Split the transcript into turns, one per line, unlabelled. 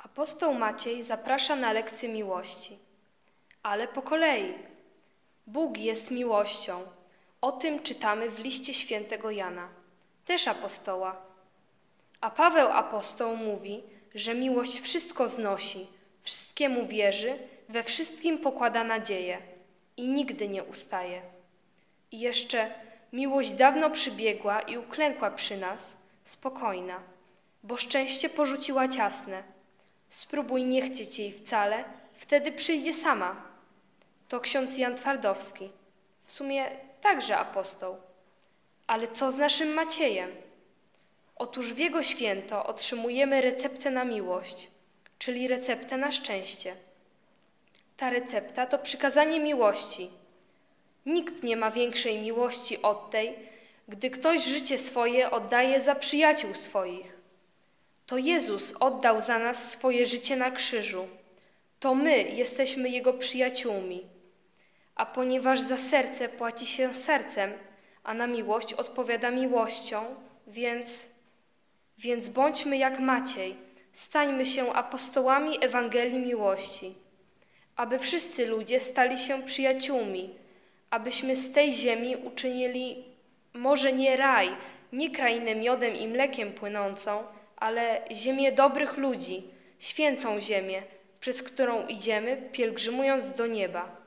Apostoł Maciej zaprasza na lekcję miłości, ale po kolei. Bóg jest miłością. O tym czytamy w liście świętego Jana, też apostoła. A Paweł apostoł mówi, że miłość wszystko znosi, wszystkiemu wierzy, we wszystkim pokłada nadzieję i nigdy nie ustaje. I jeszcze miłość dawno przybiegła i uklękła przy nas, spokojna, bo szczęście porzuciła ciasne. Spróbuj nie chcieć jej wcale, wtedy przyjdzie sama. To ksiądz Jan Twardowski, w sumie także apostoł. Ale co z naszym Maciejem? Otóż w jego święto otrzymujemy receptę na miłość, czyli receptę na szczęście. Ta recepta to przykazanie miłości. Nikt nie ma większej miłości od tej, gdy ktoś życie swoje oddaje za przyjaciół swoich. To Jezus oddał za nas swoje życie na krzyżu. To my jesteśmy Jego przyjaciółmi. A ponieważ za serce płaci się sercem, a na miłość odpowiada miłością, więc bądźmy jak Maciej, stańmy się apostołami Ewangelii miłości, aby wszyscy ludzie stali się przyjaciółmi, abyśmy z tej ziemi uczynili może nie raj, nie krainę miodem i mlekiem płynącą, ale ziemię dobrych ludzi, świętą ziemię, przez którą idziemy, pielgrzymując do nieba.